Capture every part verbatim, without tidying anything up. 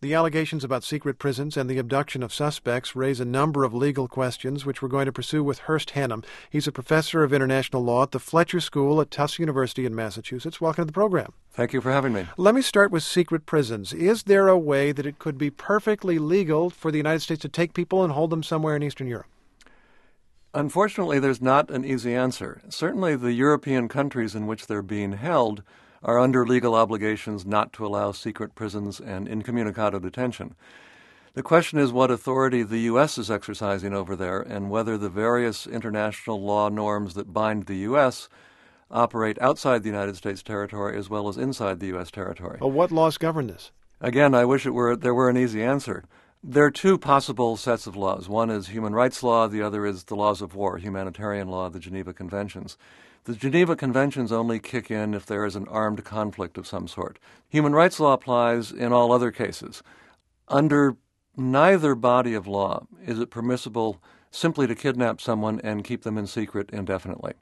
The allegations about secret prisons and the abduction of suspects raise a number of legal questions, which we're going to pursue with Hurst Hannum. He's a professor of international law at the Fletcher School at Tufts University in Massachusetts. Welcome to the program. Thank you for having me. Let me start with secret prisons. Is there a way that it could be perfectly legal for the United States to take people and hold them somewhere in Eastern Europe? Unfortunately, there's not an easy answer. Certainly, the European countries in which they're being held are under legal obligations not to allow secret prisons and incommunicado detention. The question is what authority the U S is exercising over there and whether the various international law norms that bind the U S operate outside the United States territory as well as inside the U S territory. Well, what laws govern this? Again, I wish it were there were an easy answer. There are two possible sets of laws. One is human rights law, the other is the laws of war, humanitarian law, the Geneva Conventions. The Geneva Conventions only kick in if there is an armed conflict of some sort. Human rights law applies in all other cases. Under neither body of law is it permissible simply to kidnap someone and keep them in secret indefinitely.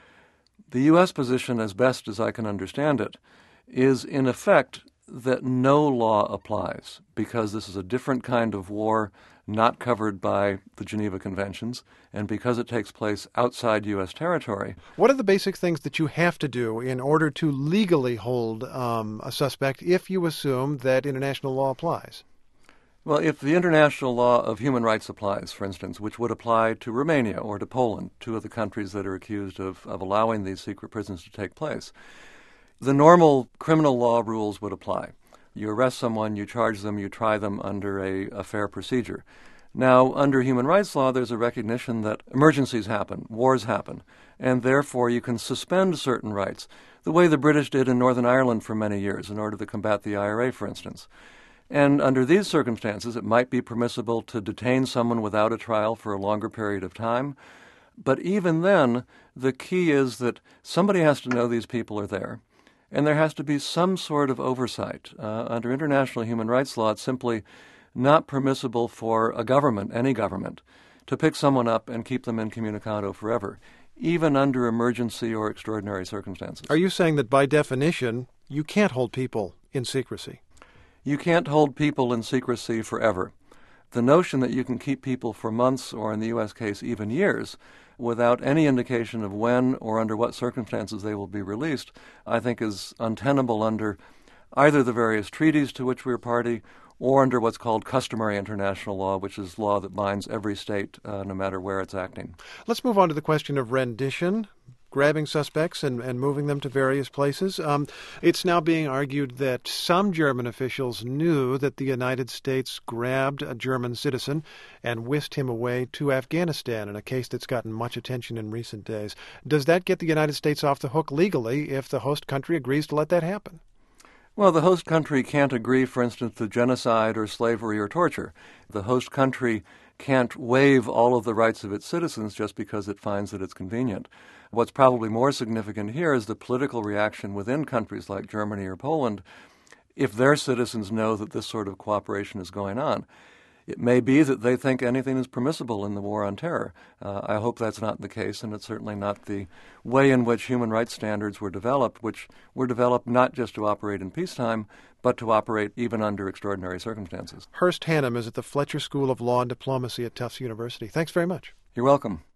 The U S position, as best as I can understand it, is in effect that no law applies because this is a different kind of war not covered by the Geneva Conventions and because it takes place outside U S territory. What are the basic things that you have to do in order to legally hold um, a suspect if you assume that international law applies? Well, if the international law of human rights applies, for instance, which would apply to Romania or to Poland, two of the countries that are accused of, of allowing these secret prisons to take place, the normal criminal law rules would apply. You arrest someone, you charge them, you try them under a, a fair procedure. Now, under human rights law, there's a recognition that emergencies happen, wars happen, and therefore you can suspend certain rights, the way the British did in Northern Ireland for many years in order to combat the I R A, for instance. And under these circumstances, it might be permissible to detain someone without a trial for a longer period of time. But even then, the key is that somebody has to know these people are there. And there has to be some sort of oversight. Uh, under international human rights law, it's simply not permissible for a government, any government, to pick someone up and keep them incommunicado forever, even under emergency or extraordinary circumstances. Are you saying that by definition, you can't hold people in secrecy? You can't hold people in secrecy forever. The notion that you can keep people for months, or in the U S case, even years, without any indication of when or under what circumstances they will be released, I think is untenable under either the various treaties to which we're party or under what's called customary international law, which is law that binds every state uh, no matter where it's acting. Let's move on to the question of rendition, grabbing suspects and, and moving them to various places. Um, it's now being argued that some German officials knew that the United States grabbed a German citizen and whisked him away to Afghanistan in a case that's gotten much attention in recent days. Does that get the United States off the hook legally if the host country agrees to let that happen? Well, the host country can't agree, for instance, to genocide or slavery or torture. The host country can't waive all of the rights of its citizens just because it finds that it's convenient. What's probably more significant here is the political reaction within countries like Germany or Poland if their citizens know that this sort of cooperation is going on. It may be that they think anything is permissible in the war on terror. Uh, I hope that's not the case, and it's certainly not the way in which human rights standards were developed, which were developed not just to operate in peacetime, but to operate even under extraordinary circumstances. Hurst Hannum is at the Fletcher School of Law and Diplomacy at Tufts University. Thanks very much. You're welcome.